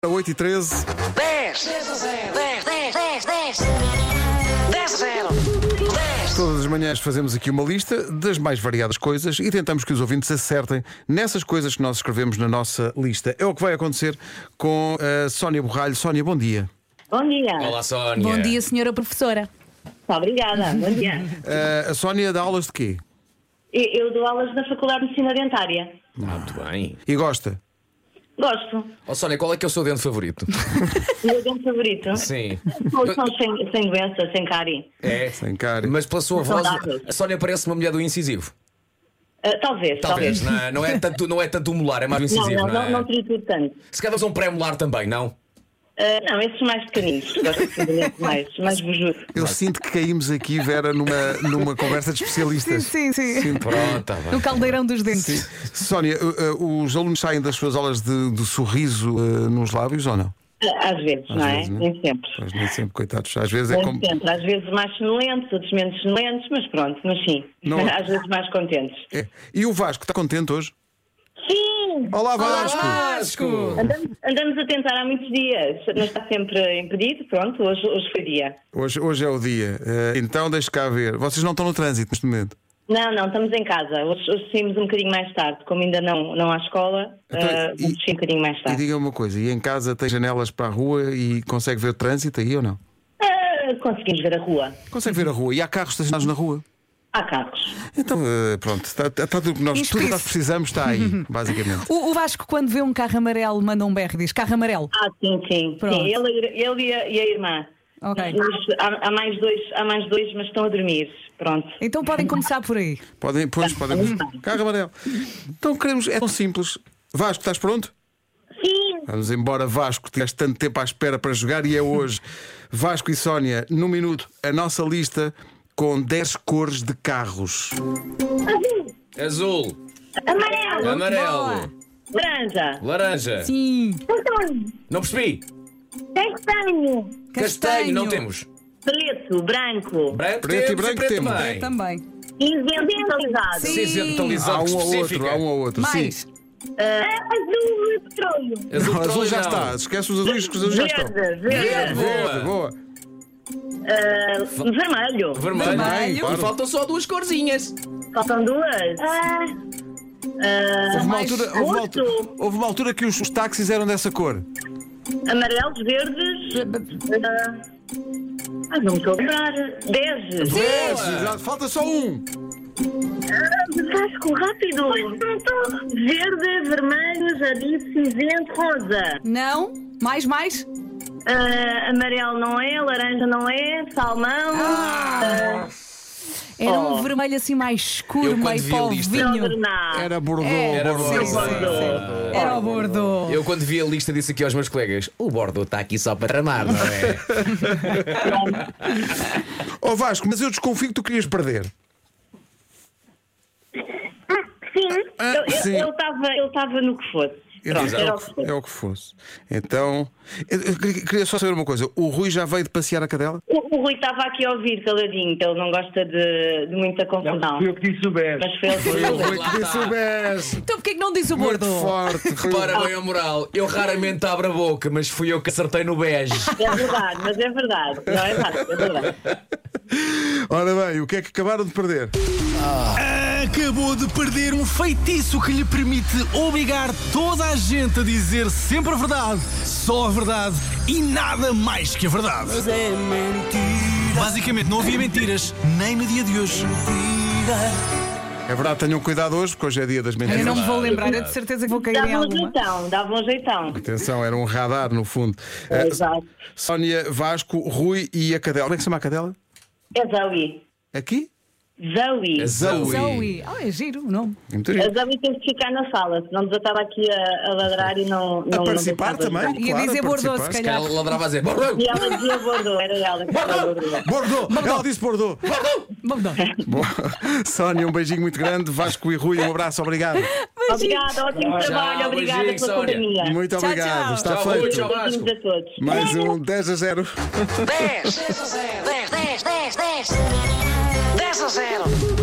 8h13. 10, 10 a 0, 10, 10, 10, 10, 10 a 0, 10. Todas as manhãs fazemos aqui uma lista das mais variadas coisas e tentamos que os ouvintes acertem nessas coisas que nós escrevemos na nossa lista. É o que vai acontecer com a Sónia Borralho. Sónia, bom dia. Bom dia. Olá, Sónia. Bom dia, senhora professora. Obrigada. Bom dia. A Sónia dá aulas de quê? Eu dou aulas na Faculdade de Medicina Dentária. Muito bem. E gosta? Gosto. Ó, Sónia, qual é que é o seu dente favorito? O meu dente favorito? Sim. Todos são sem doença, sem cárie. É. Sem cara. Mas pela sua voz, Saudáveis. a Sónia parece uma mulher do incisivo. Talvez. Não é tanto o molar, é mais o incisivo, não é? Não trituro tanto. Se calhar um pré-molar também, não? Não, esses mais pequeninos. Gosto de dentes mais bujudo. Eu sinto que caímos aqui, Vera, numa conversa de especialistas. Sim. Pronto, tá bem. No caldeirão dos dentes. Sónia, os alunos saem das suas aulas de sorriso nos lábios ou não? Às vezes, não é? vezes, não é? Nem sempre. Pois nem sempre, coitados. Às vezes é Nem como. sempre. Às vezes mais sonolentos, outros menos sonolentos, mas pronto, mas sim. Não. Às vezes mais contentes. É. E o Vasco, está contente hoje? Sim! Olá, Vasco! Vasco! Andamos a tentar há muitos dias, mas está sempre impedido. Pronto, hoje foi dia. Hoje é o dia. Então deixa cá ver. Vocês não estão no trânsito neste momento? Não, estamos em casa. Hoje saímos um bocadinho mais tarde, como ainda não há escola, Então, vamos sair um bocadinho mais E tarde. diga uma coisa, e em casa tem janelas para a rua e consegue ver o trânsito aí ou não? Conseguimos ver a rua. Consegue ver a rua e há carros estacionados na rua? Há carros. Então, pronto, está tudo que tudo que nós precisamos está aí, basicamente. O Vasco, quando vê um carro amarelo, manda um berro e diz: carro amarelo. Sim. Pronto. Sim. Ele e a irmã. Ok. Mas há mais dois, mas estão a dormir. Pronto. Então podem começar por aí. Podem. Carro amarelo. Então queremos, é tão simples. Vasco, estás pronto? Sim. Vamos embora, Vasco. Tiveste tanto tempo à espera para jogar e é hoje. Vasco e Sónia, num minuto, a nossa lista com 10 cores de carros. Azul. Amarelo. Amarelo. Laranja. Laranja. Sim. Não percebi. Castanho. Castanho, não temos. Preto. Branco. Branco Preto e temos, branco preto temos. também. Também. Cinzento metalizado. Sim. Cinzento Há metalizado um ou outro, específica. há um ou outro. Mais. Sim. Azul e petróleo. Azul, Não, azul já não. está. Esquece os azuis, que os azuis já estão. Verde. Boa. Boa. Vermelho. Vermelho. Vermelho. Claro. E faltam só duas corzinhas. Faltam duas. Houve uma altura que os táxis eram dessa cor. Amarelos, verdes. Não me estou a lembrar. 10. Exato. Falta só um. Vasco, rápido. Verde, vermelho, jardim, cinzento, rosa. Não? Mais? Amarelo não é, laranja não é, salmão. Era um vermelho assim mais escuro, Eu, quando meio vi a lista- polvinho. Era Bordeaux. Era Bordeaux. Bordeaux. Era o Bordeaux. Eu, quando vi a lista, disse aqui aos meus colegas: o Bordeaux está aqui só para tramar, não é? Ó Vasco, mas eu desconfio que tu querias perder. Sim, sim. ele estava no que fosse. Pronto, era o que fosse. É o que fosse. Então, eu queria só saber uma coisa: o Rui já veio de passear a cadela? O Rui estava aqui a ouvir caladinho, que ele não gosta de muita confusão. Fui eu que disse o BES. Mas foi ele que O falou. Rui que disse o BES. Então porquê que não diz o Muito Bordeaux? forte. Foi Para bem a moral, eu raramente abro a boca, mas fui eu que acertei no bege. É verdade, mas é verdade. Não é verdade, é verdade. Ora bem, o que é que acabaram de perder? Acabou de perder um feitiço que lhe permite obrigar toda a gente a dizer sempre a verdade, só a verdade e nada mais que a verdade. Basicamente não havia mentiras, nem no dia de hoje. É verdade, tenham cuidado hoje, porque hoje é dia das Eu mentiras. não me vou lembrar, é de certeza que vou cair em alguma. Dava um jeitão. Atenção, era um radar no fundo. Exato. Sónia, Vasco, Rui e a cadela. Como é que se chama a cadela? É Zoe. Aqui? Zoe. Zoe. É giro, não? Muito A giro. Zoe teve que ficar na sala, senão já estava aqui a ladrar e não. A participar deixava também? jogar. Ia Claro, dizer a Bordeaux, participar. se calhar. Ela ladrava a dizer: Bordeaux! E ela dizia Bordeaux, era ela que falava Bordeaux. Bordeaux! Ela disse Bordeaux! Bordeaux. Bom, Sónia, um beijinho muito grande. Vasco e Rui, um abraço, obrigado. Obrigada, ótimo trabalho, obrigada beijinho, pela Sónia. companhia. Muito Tchau, obrigado. tchau. Está Tchau, Rui, feito. tchau, Vasco. Beijinhos a todos. Mais um 10-0. 10, 10 a 0, 10, 10, 10, 10. 10 a 0.